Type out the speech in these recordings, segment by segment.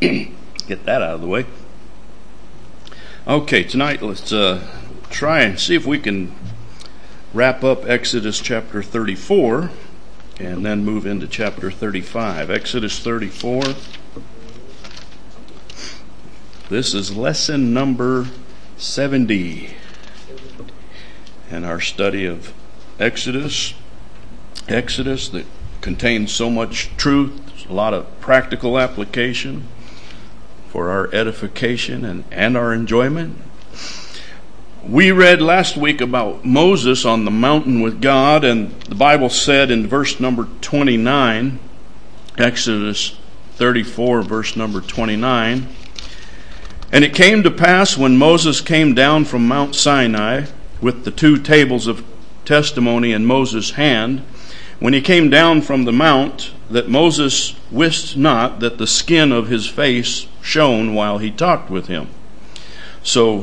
Get that out of the way. Okay, tonight let's try and see if we can wrap up Exodus chapter 34 and then move into chapter 35. Exodus 34. This is lesson number 70 in our study of Exodus. Exodus that contains so much truth, a lot of practical application for our edification and our enjoyment. We read last week about Moses on the mountain with God, and the Bible said in verse number 29, Exodus 34, verse number 29, "And it came to pass when Moses came down from Mount Sinai with the 2 tables of testimony in Moses' hand, when he came down from the mount, that Moses wist not that the skin of his face shone while he talked with him." So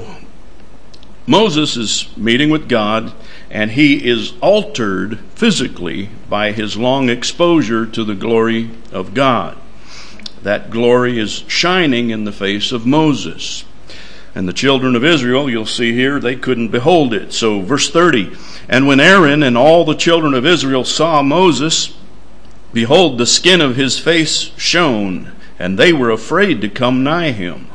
Moses is meeting with God, and he is altered physically by his long exposure to the glory of God. That glory is shining in the face of Moses. And the children of Israel, you'll see here, they couldn't behold it. So verse 30, "And when Aaron and all the children of Israel saw Moses, behold, the skin of his face shone, and they were afraid to come nigh him."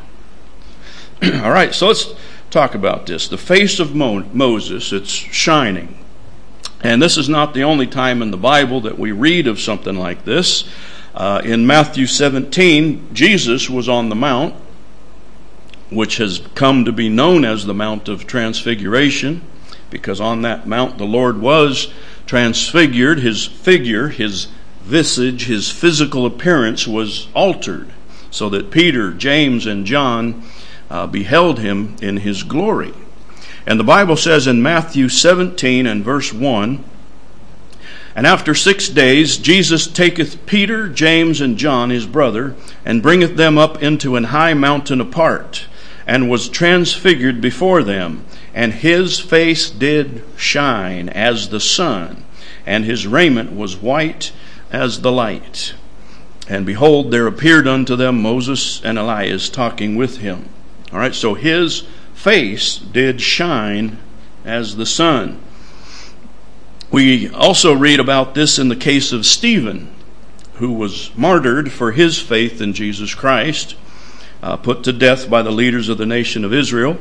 All right, so let's talk about this. The face of Moses, it's shining. And this is not the only time in the Bible that we read of something like this. In Matthew 17, Jesus was on the mount, which has come to be known as the Mount of Transfiguration, because on that mount the Lord was transfigured. His figure, his visage, his physical appearance was altered, so that Peter, James, and John beheld him in his glory. And the Bible says in Matthew 17 and verse 1, "And after 6 days Jesus taketh Peter, James, and John his brother, and bringeth them up into an high mountain apart, and was transfigured before them. And his face did shine as the sun, and his raiment was white as the light. And behold, there appeared unto them Moses and Elias talking with him." All right, so his face did shine as the sun. We also read about this in the case of Stephen, who was martyred for his faith in Jesus Christ, put to death by the leaders of the nation of Israel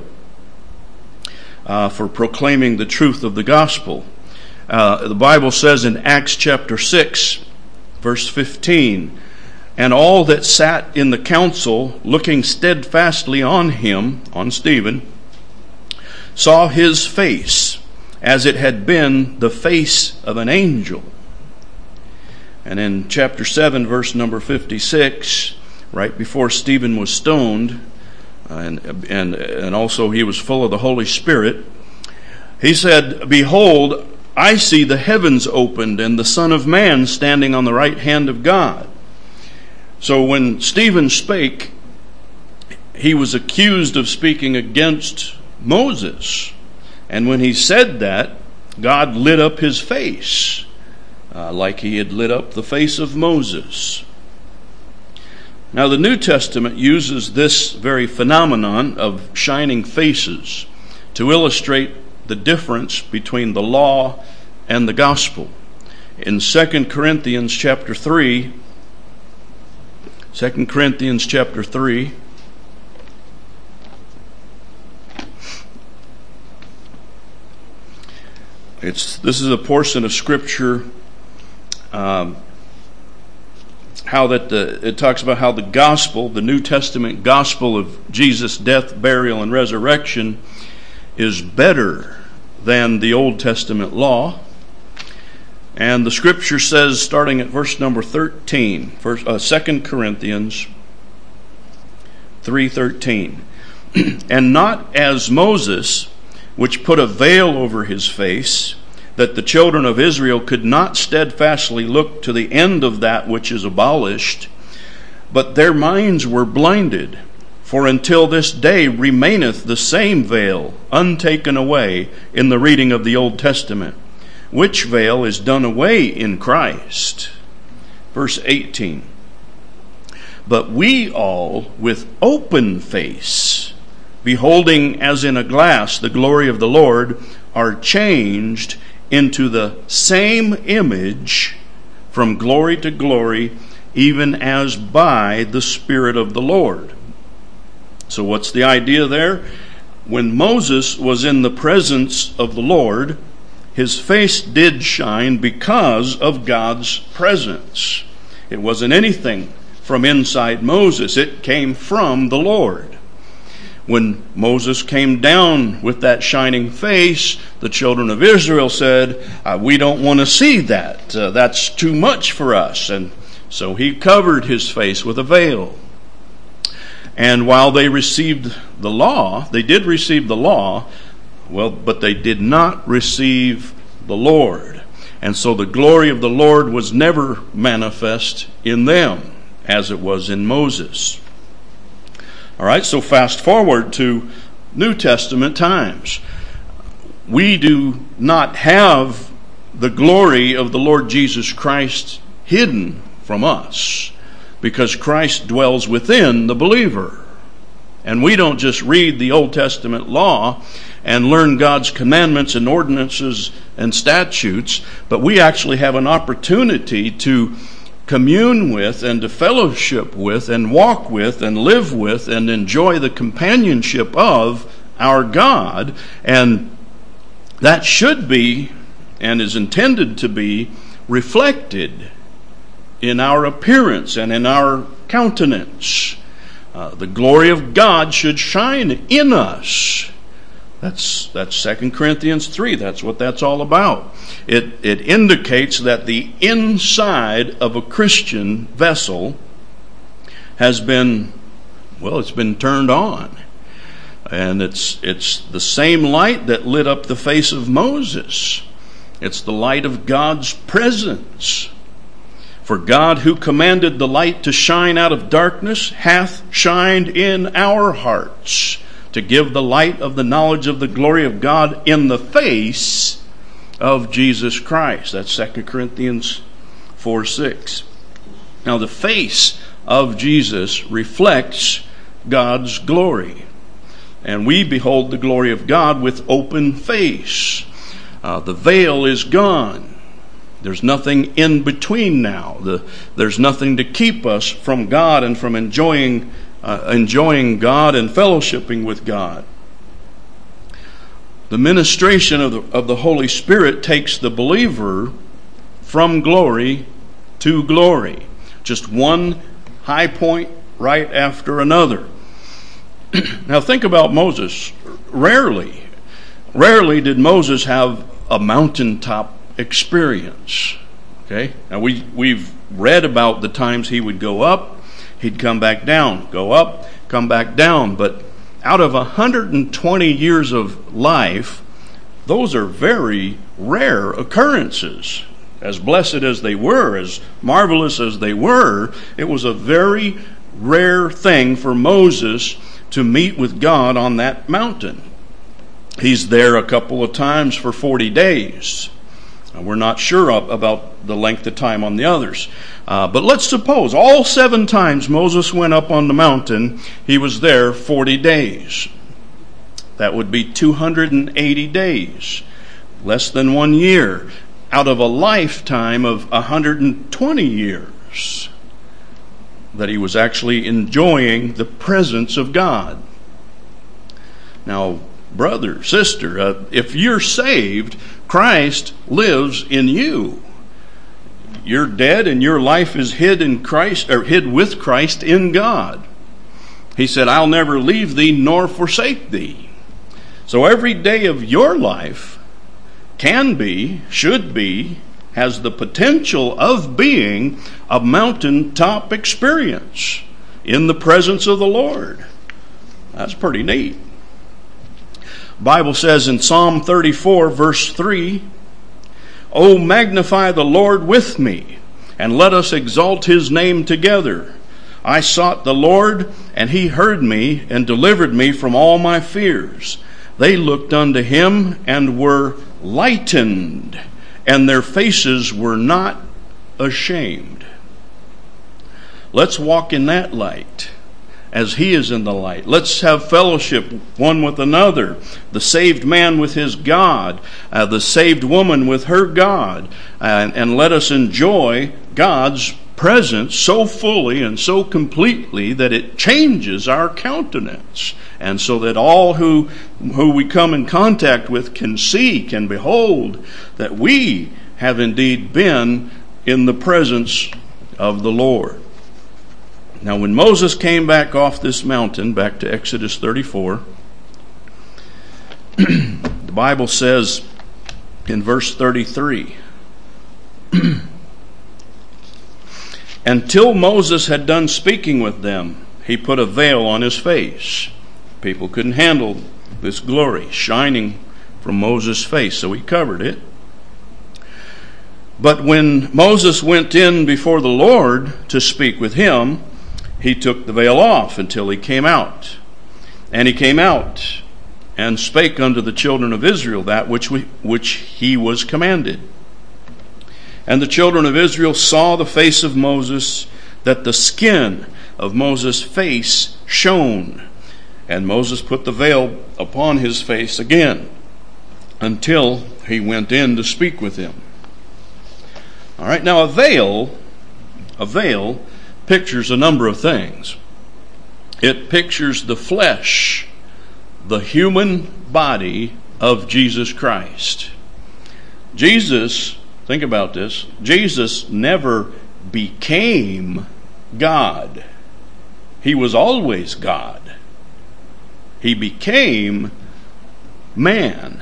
for proclaiming the truth of the gospel. The Bible says in Acts chapter 6, verse 15, "And all that sat in the council, looking steadfastly on him," on Stephen, "saw his face, as it had been the face of an angel." And in chapter 7, verse number 56, right before Stephen was stoned, and also he was full of the Holy Spirit, he said, "Behold, I see the heavens opened, and the Son of Man standing on the right hand of God." So when Stephen spake, he was accused of speaking against Moses. And when he said that, God lit up his face, like he had lit up the face of Moses. Now the New Testament uses this very phenomenon of shining faces to illustrate the difference between the law and the gospel. In 2 Corinthians chapter 3, this is a portion of Scripture it talks about how the gospel, the New Testament gospel of Jesus' death, burial, and resurrection is better than the Old Testament law. And the Scripture says, starting at verse number 13, 2 Corinthians 3:13, "And not as Moses, which put a veil over his face, that the children of Israel could not steadfastly look to the end of that which is abolished, but their minds were blinded. For until this day remaineth the same veil untaken away in the reading of the Old Testament, which veil is done away in Christ." Verse 18, But we all, with open face, beholding as in a glass the glory of the Lord, are changed into the same image from glory to glory, even as by the Spirit of the Lord. So what's the idea there? When Moses was in the presence of the Lord, his face did shine because of God's presence. It wasn't anything from inside Moses. It came from the Lord. When Moses came down with that shining face, the children of Israel said, we don't want to see that. That's too much for us. And so he covered his face with a veil. And while they received the law, they did receive the law, but they did not receive the Lord. And so the glory of the Lord was never manifest in them as it was in Moses. All right, so fast forward to New Testament times. We do not have the glory of the Lord Jesus Christ hidden from us, because Christ dwells within the believer. And we don't just read the Old Testament law and learn God's commandments and ordinances and statutes, but we actually have an opportunity to commune with and to fellowship with and walk with and live with and enjoy the companionship of our God. And that should be and is intended to be reflected in our appearance and in our countenance. The glory of God should shine in us. That's 2 Corinthians 3. That's what that's all about. It indicates that the inside of a Christian vessel has been, it's been turned on. And it's the same light that lit up the face of Moses. It's the light of God's presence. For God, who commanded the light to shine out of darkness, hath shined in our hearts, to give the light of the knowledge of the glory of God in the face of Jesus Christ. That's 2 Corinthians 4:6. Now the face of Jesus reflects God's glory. And we behold the glory of God with open face. The veil is gone. There's nothing in between now. There's nothing to keep us from God and from enjoying God and fellowshipping with God. The ministration of the Holy Spirit takes the believer from glory to glory. Just one high point right after another. Now think about Moses. Rarely did Moses have a mountaintop experience. Okay? Now we've read about the times he would go up, he'd come back down, go up, come back down. But out of 120 years of life, those are very rare occurrences. As blessed as they were, as marvelous as they were, it was a very rare thing for Moses to meet with God on that mountain. He's there a couple of times for 40 days. We're not sure about the length of time on the others. But let's suppose all 7 times Moses went up on the mountain, he was there 40 days. That would be 280 days, less than 1 year, out of a lifetime of 120 years that he was actually enjoying the presence of God. Now, brother, sister, if you're saved, Christ lives in you. You're dead and your life is hid in Christ, or hid with Christ in God. He said, I'll never leave thee nor forsake thee. So every day of your life can be, should be, has the potential of being a mountaintop experience in the presence of the Lord. That's pretty neat. Bible says in Psalm 34 verse 3, O magnify the Lord with me, and let us exalt his name together. I sought the Lord, and he heard me, and delivered me from all my fears. They looked unto him, and were lightened, and their faces were not ashamed. Let's walk in that light as He is in the light. Let's have fellowship one with another. The saved man with his God, the saved woman with her God, and let us enjoy God's presence so fully and so completely that it changes our countenance, and so that all who we come in contact with can see, can behold that we have indeed been in the presence of the Lord. Now, when Moses came back off this mountain, back to Exodus 34, the Bible says in verse 33, until Moses had done speaking with them, he put a veil on his face. People couldn't handle this glory shining from Moses' face, so he covered it. But when Moses went in before the Lord to speak with him, he took the veil off until he came out. And he came out and spake unto the children of Israel that which he was commanded. And the children of Israel saw the face of Moses, that the skin of Moses' face shone. And Moses put the veil upon his face again, until he went in to speak with him. All right, now a veil pictures a number of things. It pictures the flesh, the human body of Jesus Christ. Jesus, think about this, Jesus never became God. He was always God. He became man.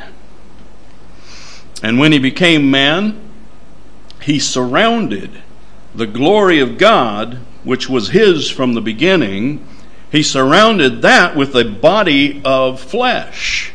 And when he became man, he surrounded the glory of God, which was his from the beginning. He surrounded that with a body of flesh.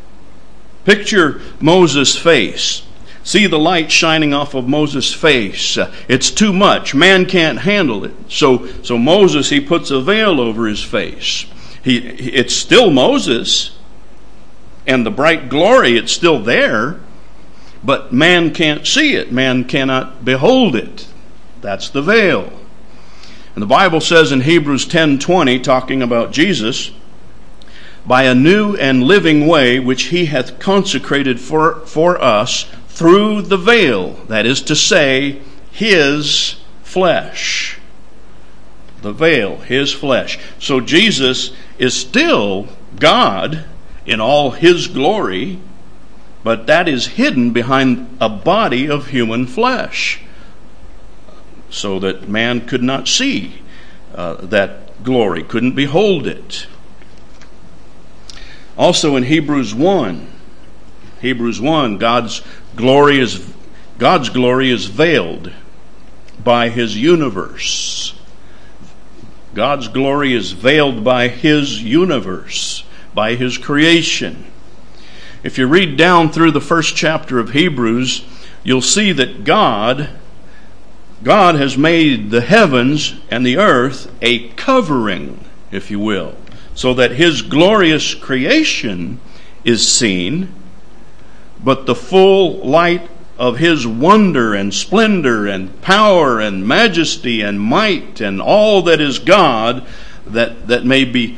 Picture Moses' face. See the light shining off of Moses' face. It's too much. Man can't handle it. So Moses, he puts a veil over his face. It's still Moses, and the bright glory, it's still there, but man can't see it. Man cannot behold it. That's the veil. And the Bible says in Hebrews 10:20, talking about Jesus, by a new and living way which he hath consecrated for us through the veil, that is to say, his flesh. The veil, his flesh. So Jesus is still God in all his glory, but that is hidden behind a body of human flesh, so that man could not see that glory, couldn't behold it. Also in Hebrews 1, God's glory is veiled by his universe. God's glory is veiled by his universe, by his creation. If you read down through the first chapter of Hebrews, you'll see that God has made the heavens and the earth a covering, if you will, so that his glorious creation is seen, but the full light of his wonder and splendor and power and majesty and might and all that is God that may be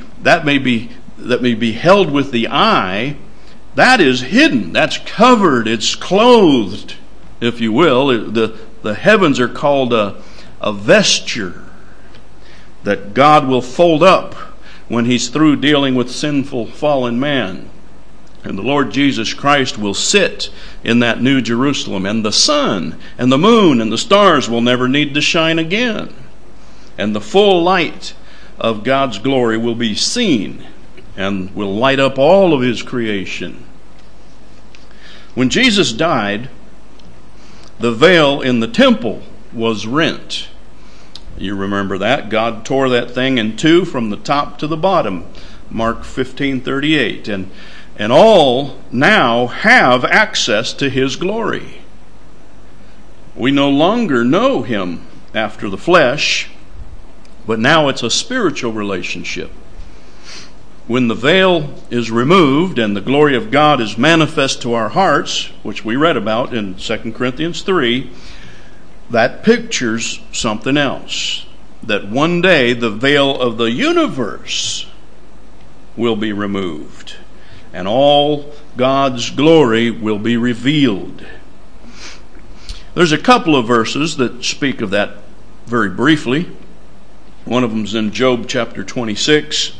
held with the eye, that is hidden, that's covered, it's clothed, if you will. The heavens are called a vesture that God will fold up when he's through dealing with sinful fallen man. And the Lord Jesus Christ will sit in that new Jerusalem, and the sun and the moon and the stars will never need to shine again. And the full light of God's glory will be seen and will light up all of his creation. When Jesus died, the veil in the temple was rent. You remember that. God tore that thing in two from the top to the bottom. Mark 15:38. And all now have access to his glory. We no longer know him after the flesh, but now it's a spiritual relationship. When the veil is removed and the glory of God is manifest to our hearts, which we read about in 2 Corinthians 3, that pictures something else. that one day the veil of the universe will be removed and all God's glory will be revealed. There's a couple of verses that speak of that very briefly. One of them is in Job chapter 26.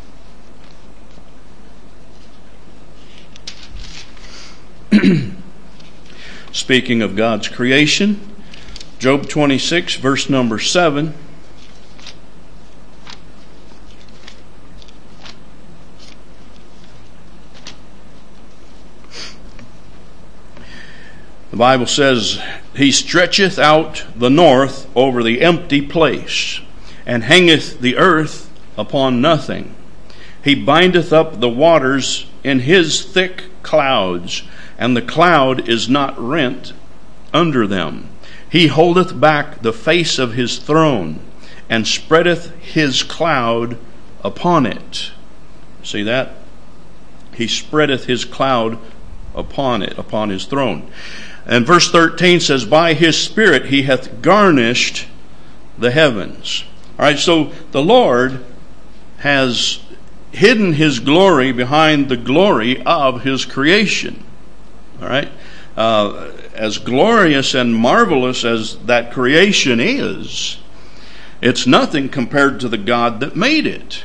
Speaking of God's creation, Job 26, verse number 7. The Bible says, He stretcheth out the north over the empty place, and hangeth the earth upon nothing. He bindeth up the waters in His thick clouds, and the cloud is not rent under them. He holdeth back the face of His throne, and spreadeth His cloud upon it. See that? He spreadeth His cloud upon it, upon His throne. And verse 13 says, By His Spirit He hath garnished the heavens. All right, so the Lord has hidden His glory behind the glory of His creation. All right? As glorious and marvelous as that creation is, it's nothing compared to the God that made it.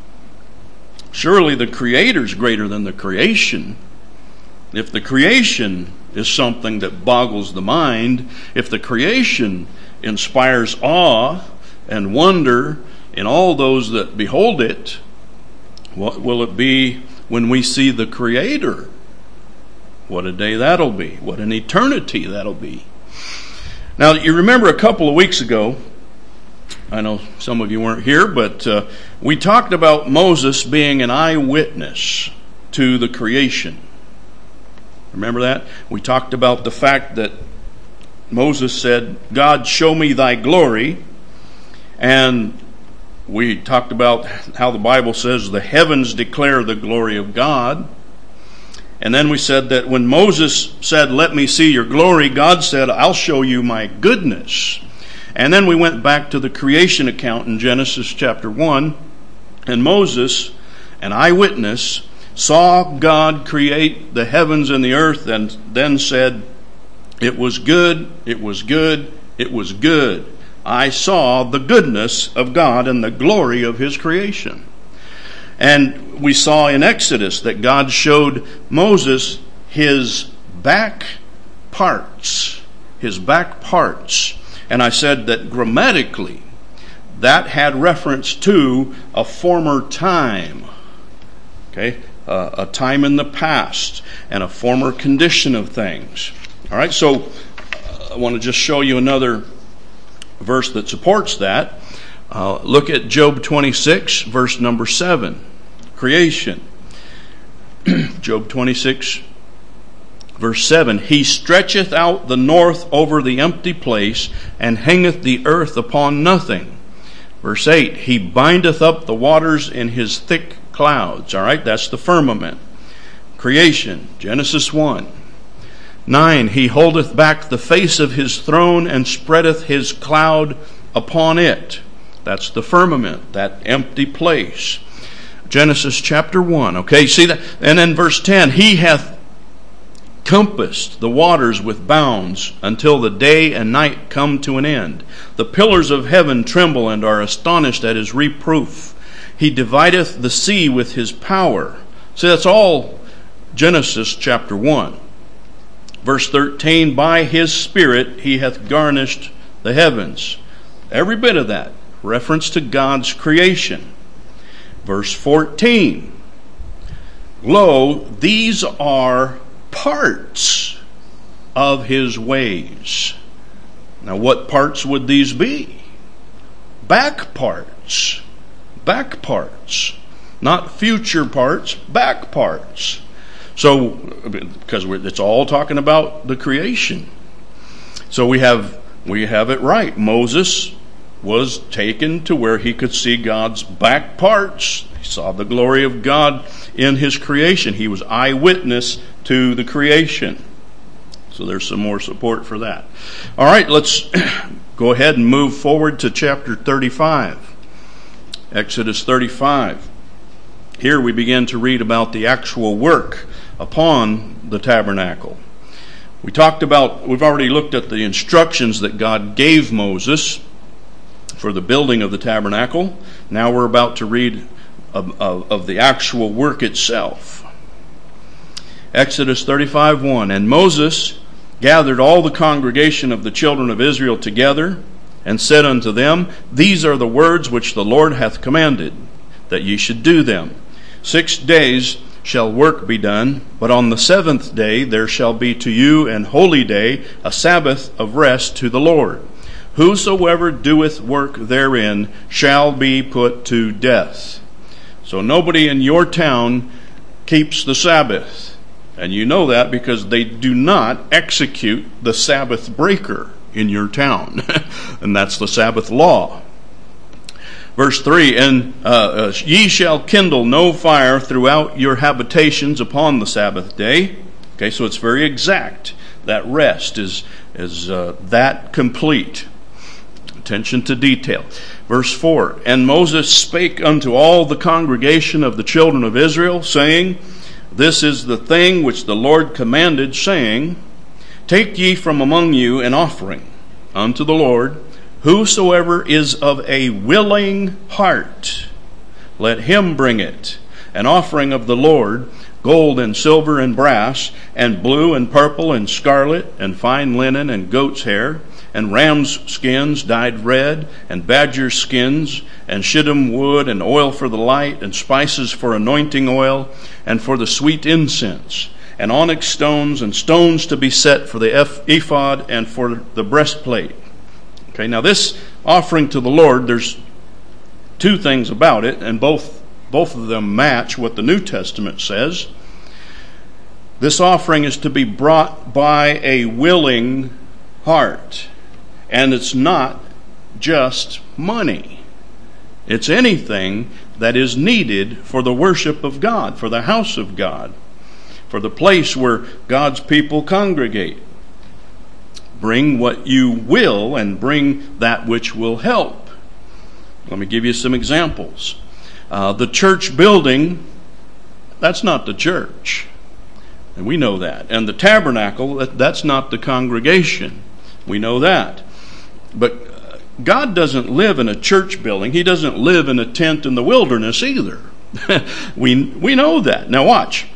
Surely the Creator's greater than the creation. If the creation is something that boggles the mind, if the creation inspires awe and wonder in all those that behold it, what will it be when we see the Creator? What a day that'll be. What an eternity that'll be. Now, you remember a couple of weeks ago, I know some of you weren't here, but we talked about Moses being an eyewitness to the creation. Remember that? We talked about the fact that Moses said, God, show me thy glory. And we talked about how the Bible says the heavens declare the glory of God. And then we said that when Moses said, let me see your glory, God said, I'll show you my goodness. And then we went back to the creation account in Genesis chapter 1. And Moses, an eyewitness, saw God create the heavens and the earth, and then said, it was good, it was good, it was good. I saw the goodness of God and the glory of His creation. And we saw in Exodus that God showed Moses His back parts. His back parts. And I said that grammatically, that had reference to a former time. Okay? A time in the past and a former condition of things. All right, so I want to just show you another verse that supports that. Look at Job 26, verse number 7. Creation. Job 26, verse 7. He stretcheth out the north over the empty place, and hangeth the earth upon nothing. Verse 8. He bindeth up the waters in His thick clouds. All right, that's the firmament. Creation, Genesis 1. 9, He holdeth back the face of His throne and spreadeth His cloud upon it. That's the firmament, that empty place. Genesis chapter 1. Okay, see that? And then verse 10, He hath compassed the waters with bounds until the day and night come to an end. The pillars of heaven tremble and are astonished at His reproof. He divideth the sea with His power. See, that's all Genesis chapter 1. Verse 13, By His Spirit He hath garnished the heavens. Every bit of that, reference to God's creation. Verse 14, Lo, these are parts of His ways. Now, what parts would these be? Back parts. Back parts. Not future parts, back parts. So, because it's all talking about the creation. So we have it right. Moses was taken to where he could see God's back parts. He saw the glory of God in His creation. He was eyewitness to the creation. So there's some more support for that. All right, let's go ahead and move forward to chapter 35. Exodus 35. Here we begin to read about the actual work upon the tabernacle. We've already looked at the instructions that God gave Moses for the building of the tabernacle. Now we're about to read of the actual work itself. Exodus 35:1. And Moses gathered all the congregation of the children of Israel together, and said unto them, These are the words which the Lord hath commanded, that ye should do them. 6 days shall work be done, but on the 7th day there shall be to you an holy day, a Sabbath of rest to the Lord. Whosoever doeth work therein shall be put to death. So nobody in your town keeps the Sabbath. And you know that because they do not execute the Sabbath breaker in your town. And that's the Sabbath law. Verse 3, And ye shall kindle no fire throughout your habitations upon the Sabbath day. Okay, so it's very exact. That rest is that complete. Attention to detail. Verse 4, And Moses spake unto all the congregation of the children of Israel, saying, This is the thing which the Lord commanded, saying, Take ye from among you an offering unto the Lord. Whosoever is of a willing heart, let him bring it, an offering of the Lord, gold and silver and brass, and blue and purple and scarlet, and fine linen and goat's hair, and ram's skins dyed red, and badger skins, and shittim wood, and oil for the light, and spices for anointing oil, and for the sweet incense, and onyx stones, and stones to be set for the ephod, and for the breastplate. Okay, now this offering to the Lord, there's two things about it, and both of them match what the New Testament says. This offering is to be brought by a willing heart. And it's not just money. It's anything that is needed for the worship of God, for the house of God, for the place where God's people congregate. Bring what you will and bring that which will help. Let me give you some examples. The church building, that's not the church. And we know that. And the tabernacle, that's not the congregation. We know that. But God doesn't live in a church building. He doesn't live in a tent in the wilderness either. We know that. Now watch.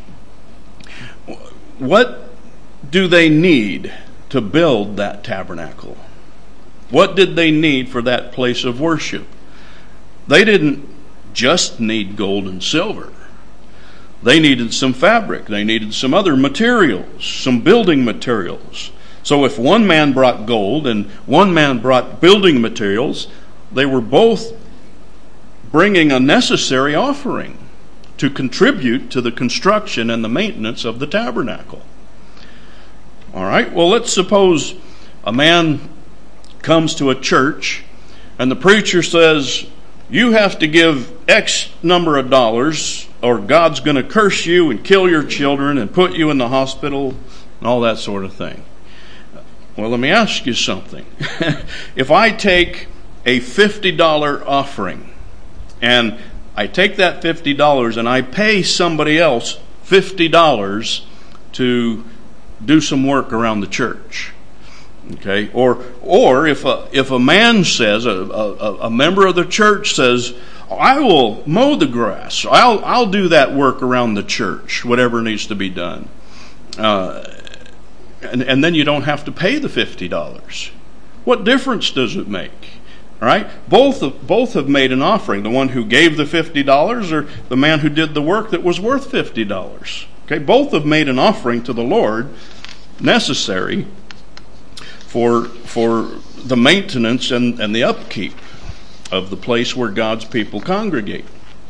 What do they need to build that tabernacle? What did they need for that place of worship? They didn't just need gold and silver. They needed some fabric. They needed some other materials, some building materials. So if one man brought gold and one man brought building materials, they were both bringing a necessary offering to contribute to the construction and the maintenance of the tabernacle. All right, well, let's suppose a man comes to a church and the preacher says, you have to give X number of dollars or God's going to curse you and kill your children and put you in the hospital and all that sort of thing. Well, let me ask you something. If I take a $50 offering and I take that $50 and I pay somebody else $50 to do some work around the church, okay? Or if a man says, a member of the church says, I will mow the grass, I'll do that work around the church, whatever needs to be done. And then you don't have to pay the $50. What difference does it make? All right? Both have made an offering. The one who gave the $50 or the man who did the work that was worth $50. Okay? Both have made an offering to the Lord necessary for the maintenance and the upkeep of the place where God's people congregate.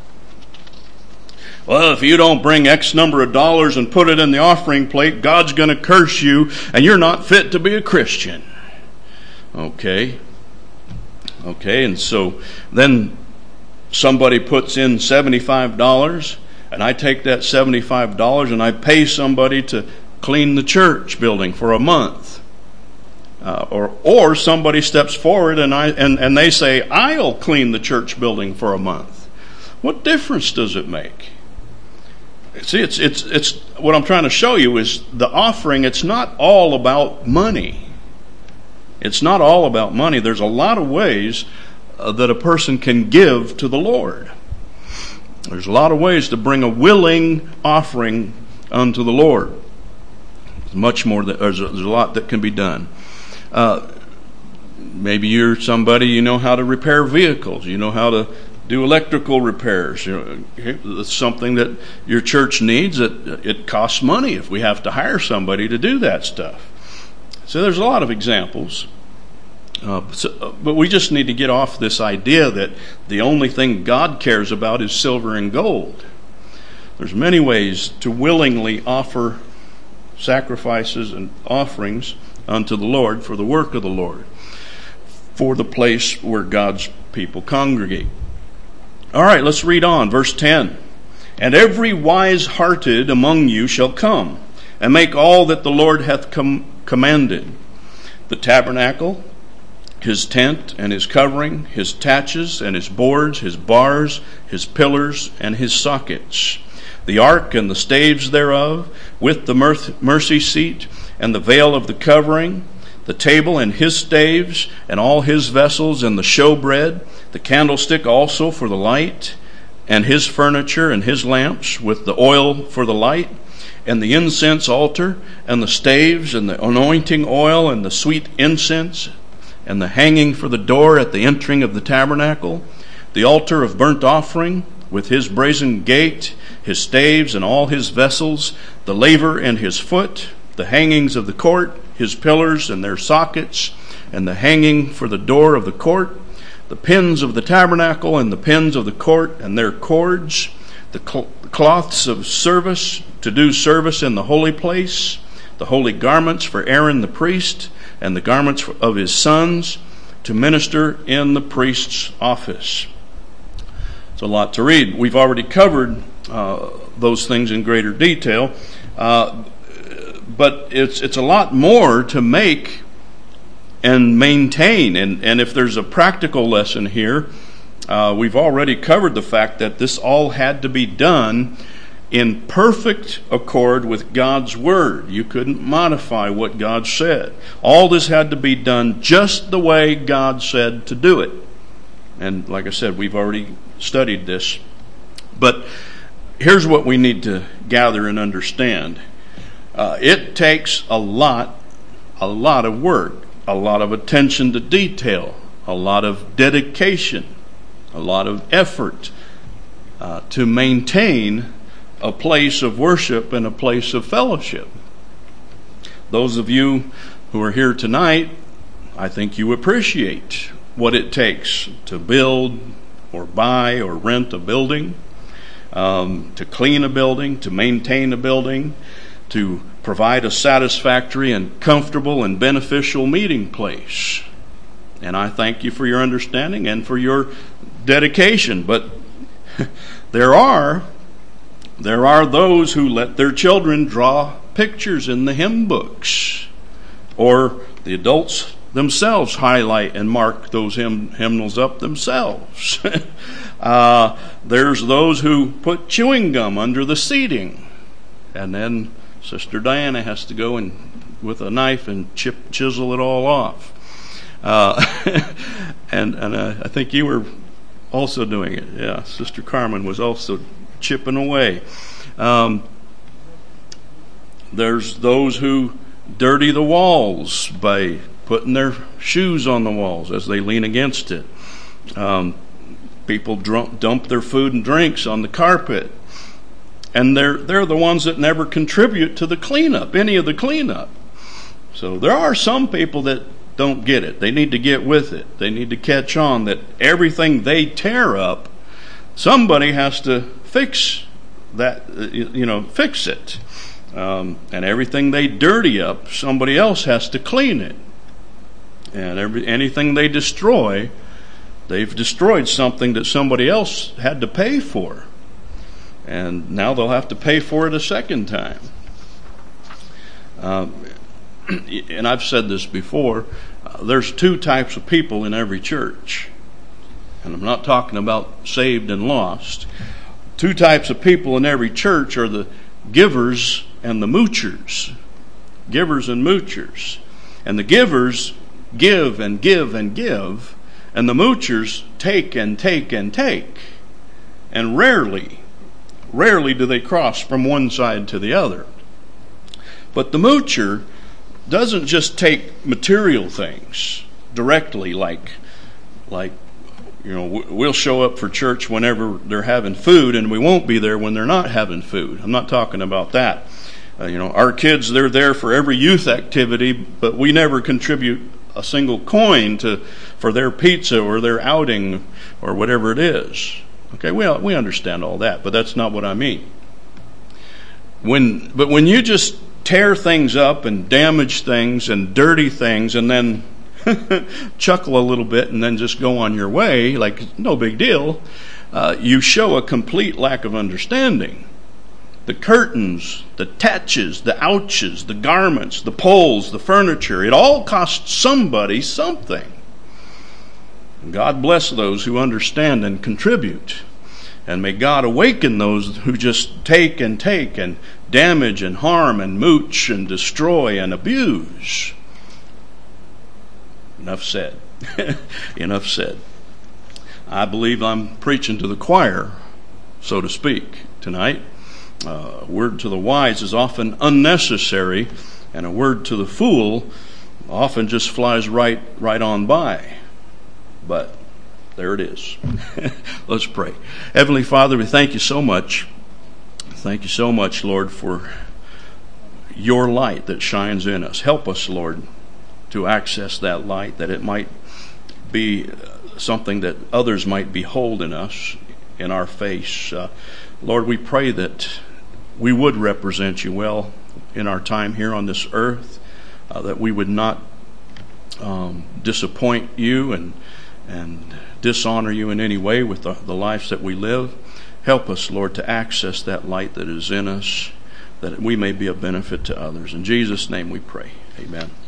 Well, if you don't bring X number of dollars and put it in the offering plate, God's going to curse you and you're not fit to be a Christian. Okay, and so then somebody puts in $75 and I take that $75 and I pay somebody to clean the church building for a month. Or somebody steps forward and they say, I'll clean the church building for a month. What difference does it make? See, it's what I'm trying to show you is the offering. It's not all about money. It's not all about money. There's a lot of ways that a person can give to the Lord. There's a lot of ways to bring a willing offering unto the Lord. Much more. There's a lot that can be done. Maybe you're somebody, you know how to repair vehicles. You know how to do electrical repairs. It's something that your church needs. It costs money if we have to hire somebody to do that stuff. So there's a lot of examples. But we just need to get off this idea that the only thing God cares about is silver and gold. There's many ways to willingly offer sacrifices and offerings unto the Lord for the work of the Lord, for the place where God's people congregate. All right, let's read on. Verse 10. And every wise-hearted among you shall come, and make all that the Lord hath commanded. The tabernacle, his tent and his covering, his taches and his boards, his bars, his pillars and his sockets. The ark and the staves thereof, with the mercy seat, and the veil of the covering, the table and his staves, and all his vessels, and the showbread, the candlestick also for the light, and his furniture and his lamps, with the oil for the light, and the incense altar, and the staves, and the anointing oil, and the sweet incense, and the hanging for the door at the entering of the tabernacle, the altar of burnt offering, with his brazen gate, his staves and all his vessels, the laver and his foot, the hangings of the court, his pillars and their sockets, and the hanging for the door of the court, the pins of the tabernacle and the pins of the court and their cords, the cloths of service to do service in the holy place, the holy garments for Aaron the priest, and the garments of his sons to minister in the priest's office. It's a lot to read. We've already covered those things in greater detail, but it's a lot more to make and maintain. And if there's a practical lesson here, we've already covered the fact that this all had to be done in perfect accord with God's Word. You couldn't modify what God said. All this had to be done just the way God said to do it. And like I said, we've already studied this. But here's what we need to gather and understand. It takes a lot of work, a lot of attention to detail, a lot of dedication, a lot of effort to maintain a place of worship and a place of fellowship. Those of you who are here tonight, I think you appreciate what it takes to build or buy or rent a building, to clean a building, to maintain a building, to provide a satisfactory and comfortable and beneficial meeting place. And I thank you for your understanding and for your dedication. But there are those who let their children draw pictures in the hymn books, or the adults themselves highlight and mark those hymnals up themselves. There's those who put chewing gum under the seating, and then Sister Diana has to go and with a knife and chisel it all off. And I think you were also doing it. Yeah, Sister Carmen was also chipping away. There's those who dirty the walls by putting their shoes on the walls as they lean against it. People dump their food and drinks on the carpet. And they're the ones that never contribute to the cleanup, any of the cleanup. So there are some people that don't get it. They need to get with it. They need to catch on that everything they tear up, somebody has to fix that, fix it. And everything they dirty up, somebody else has to clean it. And anything they destroy, they've destroyed something that somebody else had to pay for. And now they'll have to pay for it a second time. and I've said this before, there's two types of people in every church. And I'm not talking about saved and lost. Two types of people in every church are the givers and the moochers. Givers and moochers. And the givers give and give and give, and the moochers take and take and take. And rarely do they cross from one side to the other. But the moocher doesn't just take material things directly, like we'll show up for church whenever they're having food, and we won't be there when they're not having food. I'm not talking about that. Our kids, they're there for every youth activity, but we never contribute a single coin for their pizza or their outing or whatever it is. Okay, we understand all that, but that's not what I mean. But when you just tear things up and damage things and dirty things and then chuckle a little bit and then just go on your way like no big deal, you show a complete lack of understanding. The curtains, the tatches, the ouches, the garments, the poles, the furniture, it all costs somebody something. God bless those who understand and contribute. And may God awaken those who just take and damage and harm and mooch and destroy and abuse. Enough said. Enough said. I believe I'm preaching to the choir, so to speak, tonight. A word to the wise is often unnecessary, and a word to the fool often just flies right on by. But there it is. Let's pray. Heavenly Father, we thank you so much. Thank you so much, Lord, for your light that shines in us. Help us, Lord, to access that light, that it might be something that others might behold in us, in our face. Lord, we pray that we would represent you well in our time here on this earth, that we would not disappoint you and dishonor you in any way with the lives that we live. Help us, Lord, to access that light that is in us, that we may be a benefit to others. In Jesus' name we pray. Amen.